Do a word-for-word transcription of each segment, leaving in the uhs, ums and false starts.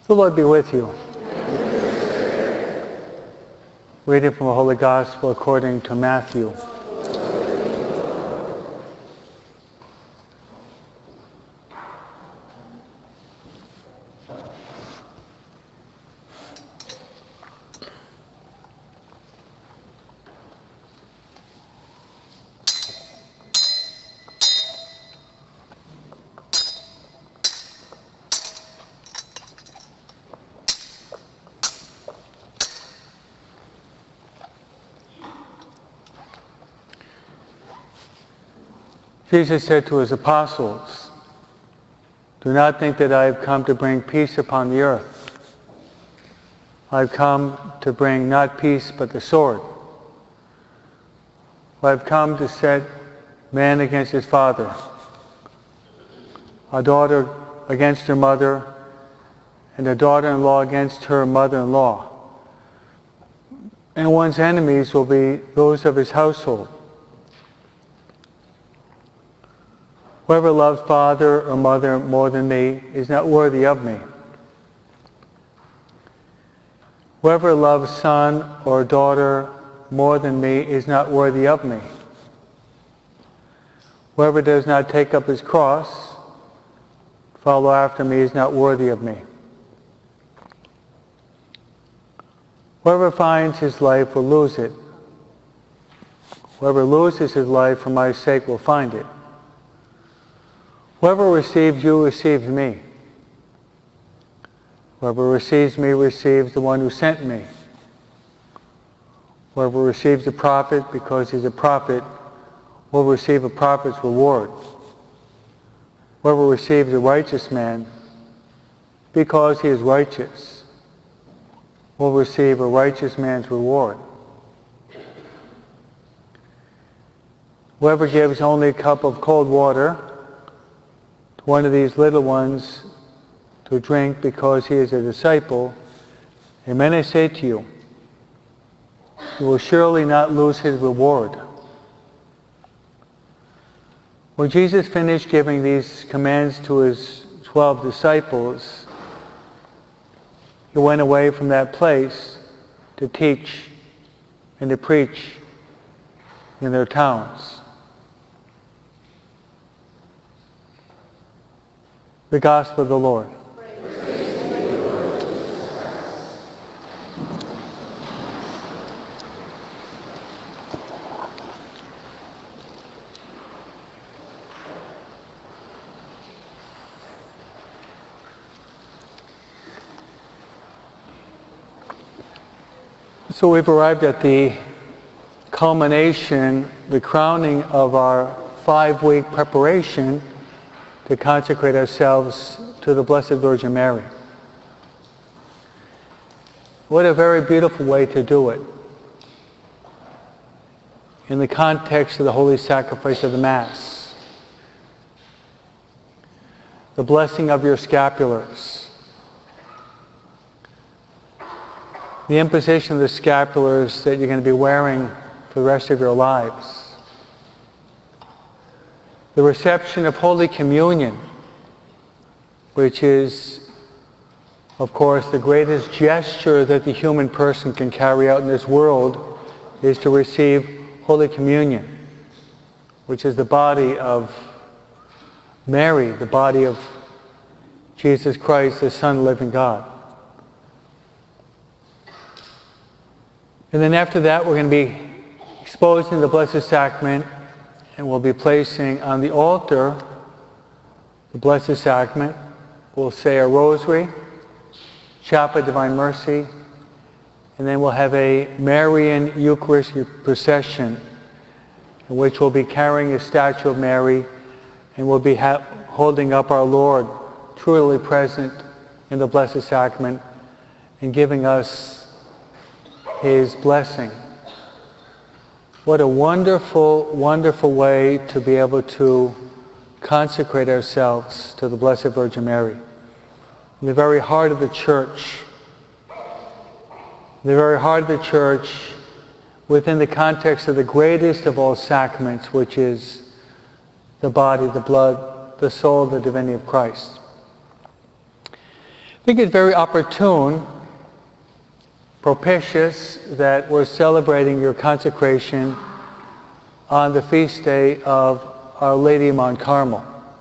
The Lord be with you. Reading from the Holy Gospel according to Matthew. Jesus said to his apostles, "Do not think that I have come to bring peace upon the earth. I have come to bring not peace but the sword. I have come to set man against his father, a daughter against her mother, and a daughter-in-law against her mother-in-law. And one's enemies will be those of his household. Whoever loves father or mother more than me is not worthy of me. Whoever loves son or daughter more than me is not worthy of me. Whoever does not take up his cross, follow after me, is not worthy of me. Whoever finds his life will lose it. Whoever loses his life for my sake will find it. Whoever receives you receives me. Whoever receives me receives the one who sent me. Whoever receives a prophet because he's a prophet will receive a prophet's reward. Whoever receives a righteous man because he is righteous will receive a righteous man's reward. Whoever gives only a cup of cold water to one of these little ones to drink because he is a disciple, amen, I say to you, he will surely not lose his reward." When Jesus finished giving these commands to his twelve disciples, he went away from that place to teach and to preach in their towns. The Gospel of the Lord. So we've arrived at the culmination, the crowning of our five-week preparation to consecrate ourselves to the Blessed Virgin Mary. What a very beautiful way to do it in the context of the holy sacrifice of the Mass. The blessing of your scapulars. The imposition of the scapulars that you're going to be wearing for the rest of your lives. The reception of Holy Communion, which is, of course, the greatest gesture that the human person can carry out in this world, is to receive Holy Communion, which is the body of Mary, the body of Jesus Christ, the Son of the living God. And then after that, we're going to be exposing the Blessed Sacrament, and we'll be placing on the altar the Blessed Sacrament. We'll say a rosary, Chaplet of Divine Mercy, and then we'll have a Marian Eucharistic procession in which we'll be carrying a statue of Mary, and we'll be ha- holding up our Lord, truly present in the Blessed Sacrament, and giving us His blessing. What a wonderful, wonderful way to be able to consecrate ourselves to the Blessed Virgin Mary. In the very heart of the Church, in the very heart of the Church, within the context of the greatest of all sacraments, which is the body, the blood, the soul, the divinity of Christ. think it's very opportune, propitious, that we're celebrating your consecration on the feast day of Our Lady of Mount Carmel.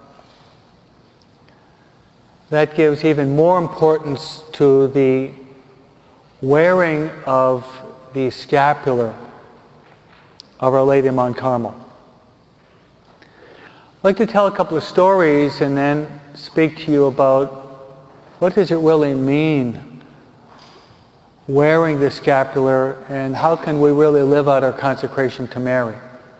That gives even more importance to the wearing of the scapular of Our Lady of Mount Carmel. I'd like to tell a couple of stories and then speak to you about what does it really mean wearing the scapular, and how can we really live out our consecration to Mary.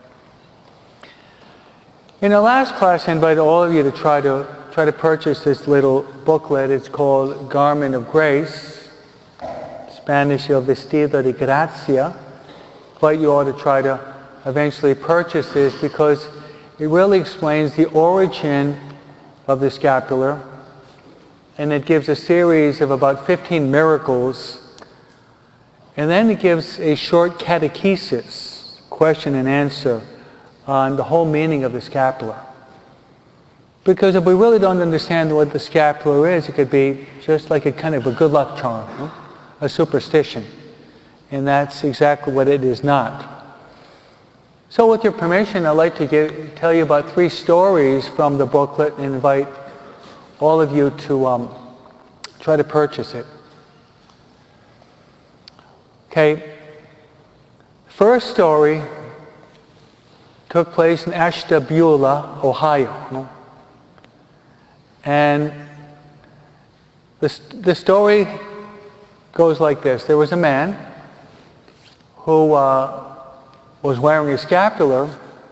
In the last class, I invited all of you to try to try to purchase this little booklet. It's called Garment of Grace, Spanish, El Vestido de Gracia. But you ought to try to eventually purchase this, because it really explains the origin of the scapular, and it gives a series of about fifteen miracles, and then it gives a short catechesis, question and answer, on the whole meaning of the scapular. Because if we really don't understand what the scapular is, it could be just like a kind of a good luck charm, no? A superstition. And that's exactly what it is not. So with your permission, I'd like to give, tell you about three stories from the booklet and invite all of you to um, try to purchase it. Okay. First story took place in Ashtabula, Ohio. No? And the, the story goes like this. There was a man who uh, was wearing a scapular,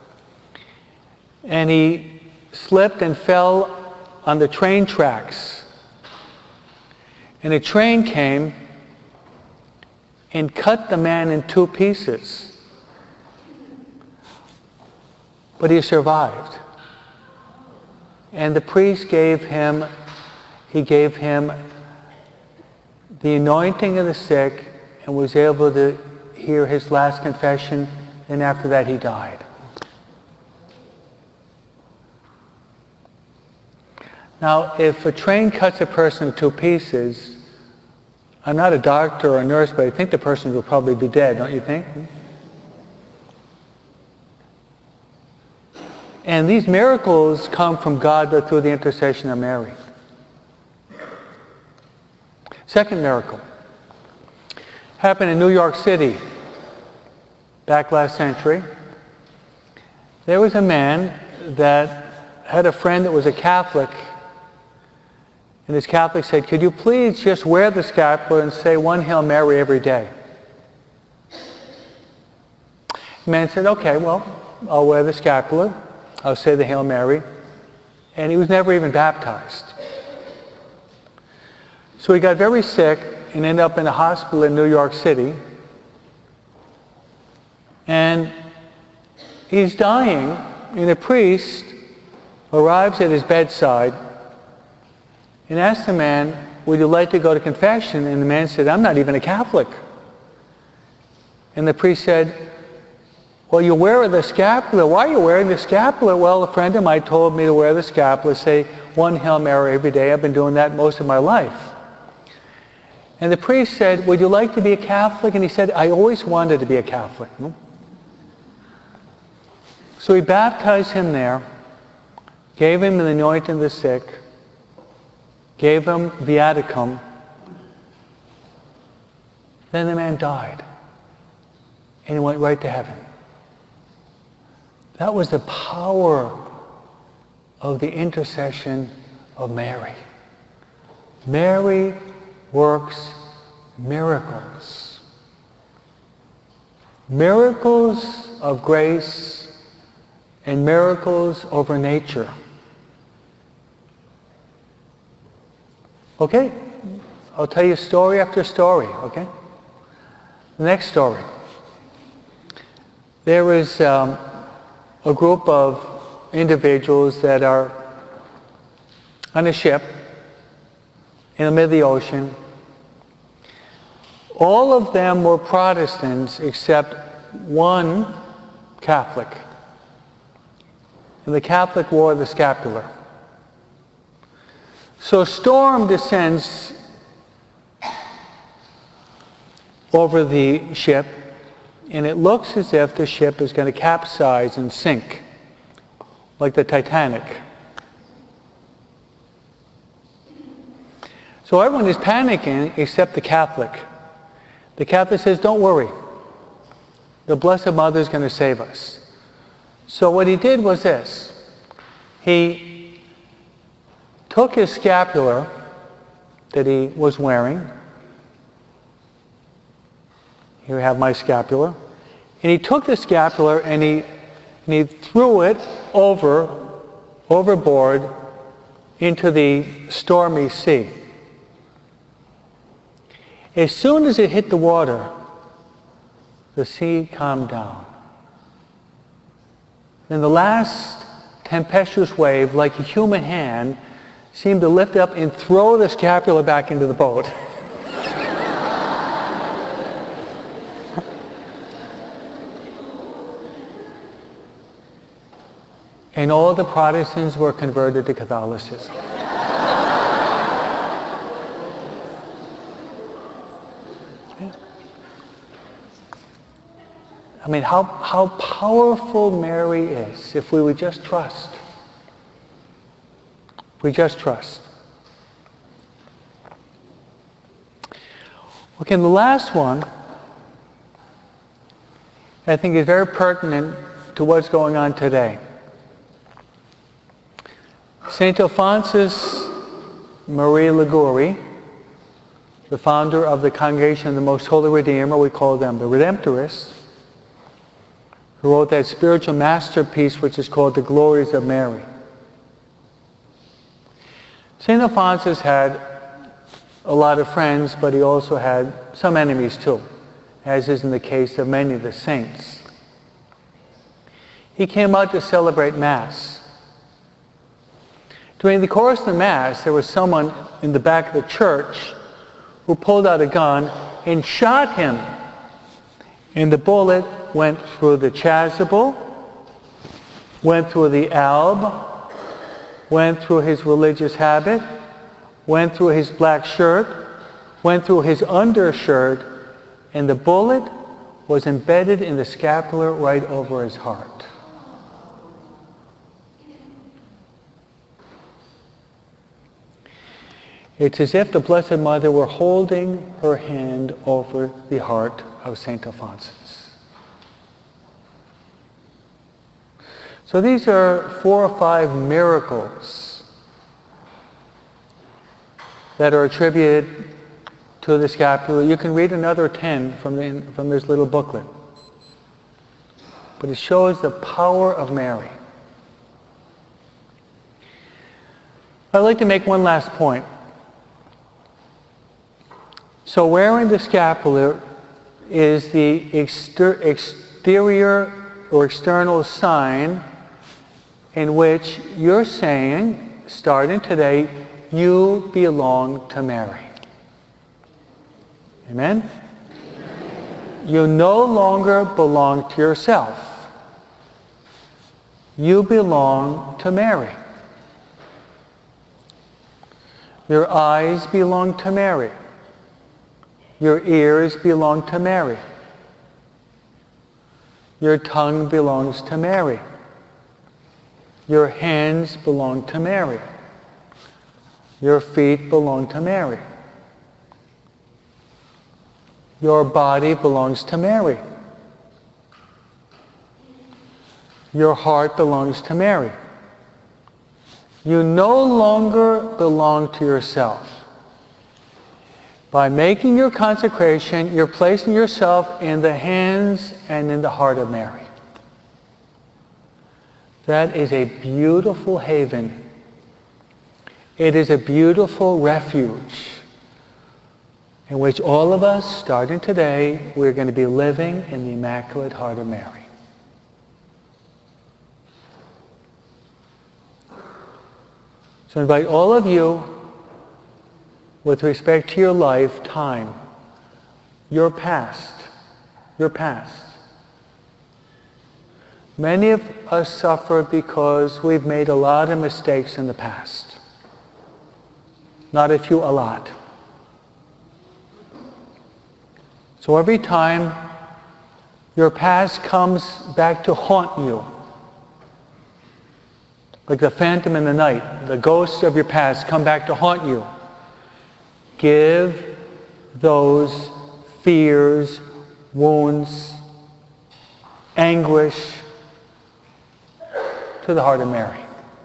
and he slipped and fell on the train tracks. And a train came and cut the man in two pieces. But he survived. And the priest gave him, he gave him the anointing of the sick, and was able to hear his last confession, and after that he died. Now, if a train cuts a person in two pieces, I'm not a doctor or a nurse, but I think the person will probably be dead, don't you think? And these miracles come from God through the intercession of Mary. Second miracle happened in New York City back last century. There was a man that had a friend that was a Catholic, and this Catholic said, could you please just wear the scapular and say one Hail Mary every day? The man said, okay, well, I'll wear the scapular, I'll say the Hail Mary, and he was never even baptized. So he got very sick and ended up in a hospital in New York City, and he's dying, and a priest arrives at his bedside and asked the man, would you like to go to confession? And the man said, I'm not even a Catholic. And the priest said, well, you wear the scapular. Why are you wearing the scapular? Well, a friend of mine told me to wear the scapular, say one Hail Mary every day. I've been doing that most of my life. And the priest said, would you like to be a Catholic? And he said, I always wanted to be a Catholic. So he baptized him there, gave him the anointing of the sick, gave him viaticum. Then the man died, and he went right to heaven. That was the power of the intercession of Mary. Mary works miracles. Miracles of grace and miracles over nature. Okay? I'll tell you story after story, okay? The next story. There is um, a group of individuals that are on a ship in the middle of the ocean. All of them were Protestants except one Catholic. And the Catholic wore the scapular. So a storm descends over the ship, and it looks as if the ship is going to capsize and sink, like the Titanic. So everyone is panicking except the Catholic. The Catholic says, don't worry. The Blessed Mother is going to save us. So what he did was this. He took his scapular that he was wearing. Here we have my scapular. And he took the scapular and he, and he threw it over, overboard into the stormy sea. As soon as it hit the water, the sea calmed down. And the last tempestuous wave, like a human hand, seemed to lift up and throw the scapular back into the boat. And all the Protestants were converted to Catholicism. I mean, how, how powerful Mary is if we would just trust. We just trust. Okay, and the last one, I think is very pertinent to what's going on today. Saint Alphonsus Maria Liguori, the founder of the Congregation of the Most Holy Redeemer, we call them the Redemptorists, who wrote that spiritual masterpiece which is called The Glories of Mary. Saint Alphonsus had a lot of friends, but he also had some enemies too, as is in the case of many of the saints. He came out to celebrate Mass. During the course of the Mass, there was someone in the back of the church who pulled out a gun and shot him. And the bullet went through the chasuble, went through the alb, went through his religious habit, went through his black shirt, went through his undershirt, and the bullet was embedded in the scapular right over his heart. It's as if the Blessed Mother were holding her hand over the heart of Saint Alphonsus. So these are four or five miracles that are attributed to the scapular. You can read another ten from, the, from this little booklet. But it shows the power of Mary. I'd like to make one last point. So wearing the scapular is the exter- exterior or external sign in which you're saying, starting today, you belong to Mary. Amen? You no longer belong to yourself. You belong to Mary. Your eyes belong to Mary. Your ears belong to Mary. Your tongue belongs to Mary. Your hands belong to Mary. Your feet belong to Mary. Your body belongs to Mary. Your heart belongs to Mary. You no longer belong to yourself. By making your consecration, you're placing yourself in the hands and in the heart of Mary. That is a beautiful haven. It is a beautiful refuge in which all of us, starting today, we're going to be living in the Immaculate Heart of Mary. So I invite all of you, with respect to your life, time, your past, your past. Many of us suffer because we've made a lot of mistakes in the past. Not a few, a lot. So every time your past comes back to haunt you, like the phantom in the night, the ghosts of your past come back to haunt you, give those fears, wounds, anguish to the heart of Mary.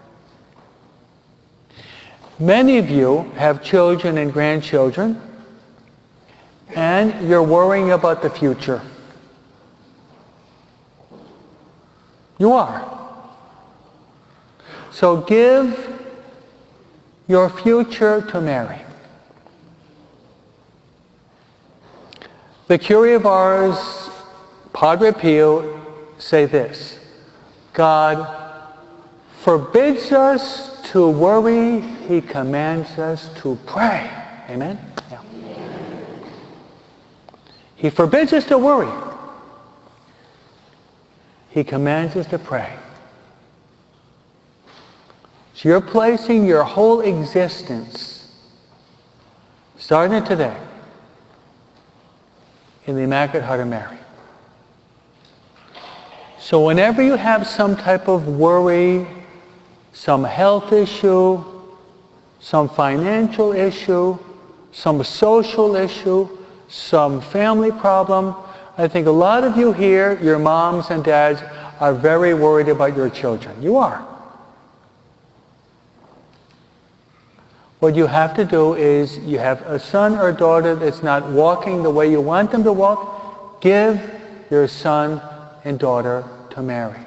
Many of you have children and grandchildren, and you're worrying about the future. You are. So give your future to Mary. The Curie of Ars, Padre Pio, say this: God forbids us to worry, He commands us to pray. Amen? Yeah. He forbids us to worry. He commands us to pray. So you're placing your whole existence, starting today, in the Immaculate Heart of Mary. So whenever you have some type of worry, some health issue, some financial issue, some social issue, some family problem, I think a lot of you here, your moms and dads, are very worried about your children. You are. What you have to do is, you have a son or daughter that's not walking the way you want them to walk, give your son and daughter to Mary.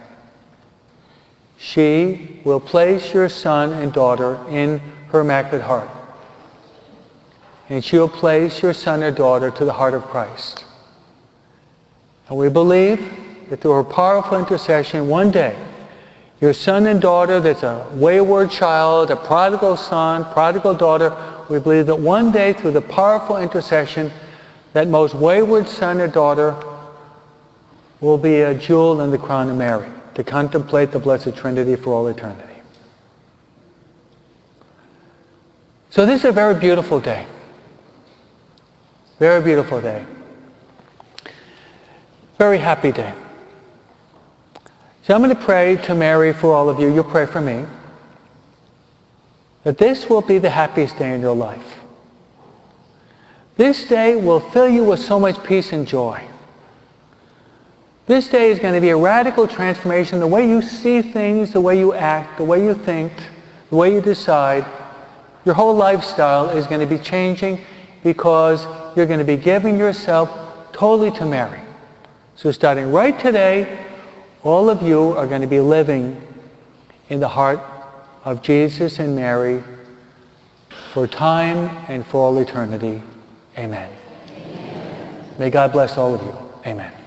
She will place your son and daughter in her Immaculate Heart. And she will place your son or daughter to the heart of Christ. And we believe that through her powerful intercession, one day, your son and daughter that's a wayward child, a prodigal son, prodigal daughter, we believe that one day, through the powerful intercession, that most wayward son or daughter will be a jewel in the crown of Mary, to contemplate the Blessed Trinity for all eternity. So this is a very beautiful day. Very beautiful day. Very happy day. So I'm going to pray to Mary for all of you. You'll pray for me. That this will be the happiest day in your life. This day will fill you with so much peace and joy. This day is going to be a radical transformation. The way you see things, the way you act, the way you think, the way you decide, your whole lifestyle is going to be changing, because you're going to be giving yourself totally to Mary. So starting right today, all of you are going to be living in the heart of Jesus and Mary for time and for all eternity. Amen. Amen. May God bless all of you. Amen.